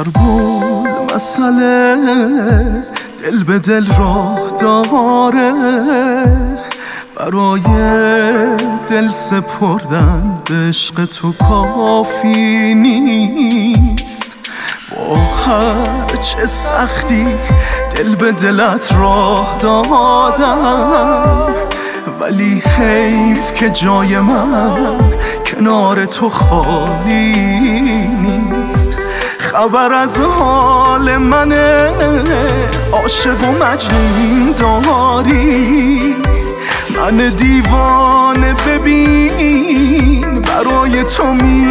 ضربون مسئله دل به دل راه داره، برای دل سپردن به عشق تو کافی نیست. با هر چه سختی دل به دلت راه دادم، ولی حیف که جای من کنار تو خالی نیست. خبر از حال من عاشق و مجنون داری، من دیوانه ببین برای تو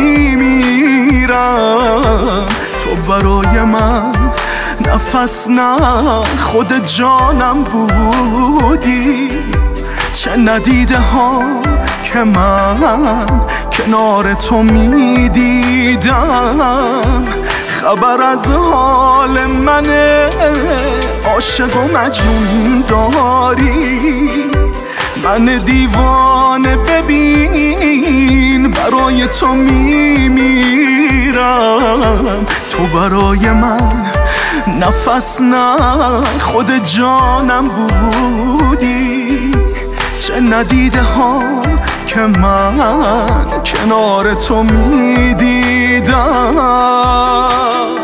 میمیرم. تو برای من نفس نه خود جانم بودی، چه ندیده ها که من کنار تو میدیدم. خبر از حال من عاشق و مجنون داری، من دیوانه ببین برای تو میمیرم. تو برای من نفس نه خود جانم بودی، چه ندیده ها که من کنار تو میدیدم.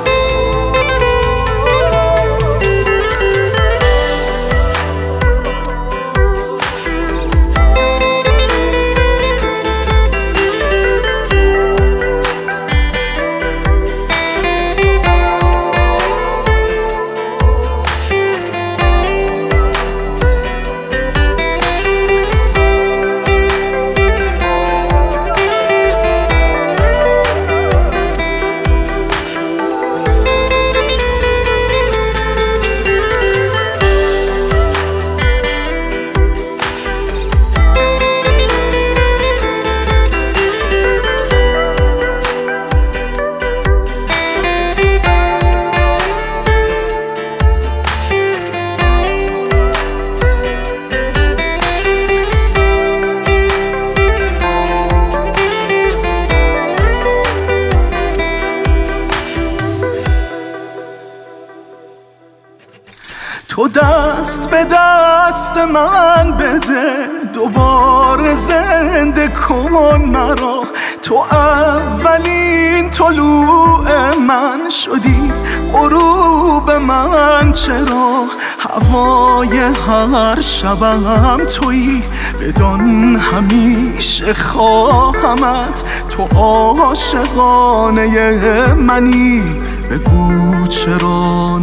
تو دست به دست من بده، دوباره زنده کن مرا. تو اولین طلوع من شدی، غروب من چرا؟ هوای هر شبم تویی، بدان همیشه خواهمت. تو عاشقانه منی، بگو چرا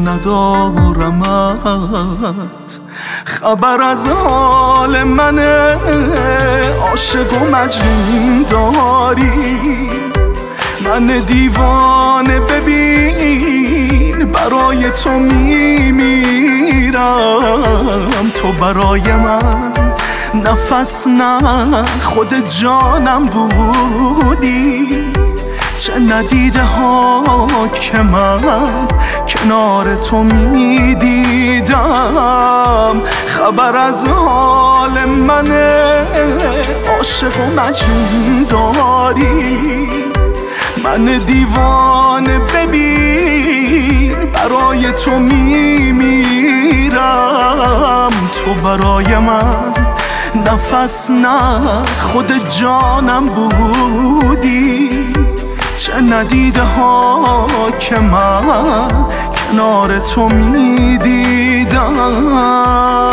ندارمت. خبر از حال من عاشق و مجنون داری، من دیوانه ببین برای تو میمیرم. تو برای من نفس نه خود جانم بودی، چه ندیده ها که من کنار تو میدیدم. خبر از حال من عاشق و مجنون داری، من دیوانه ببین برای تو میمیرم. تو برای من نفس نه خود جانم بودی، چه ندیده ها که من کنار تو میدیدم.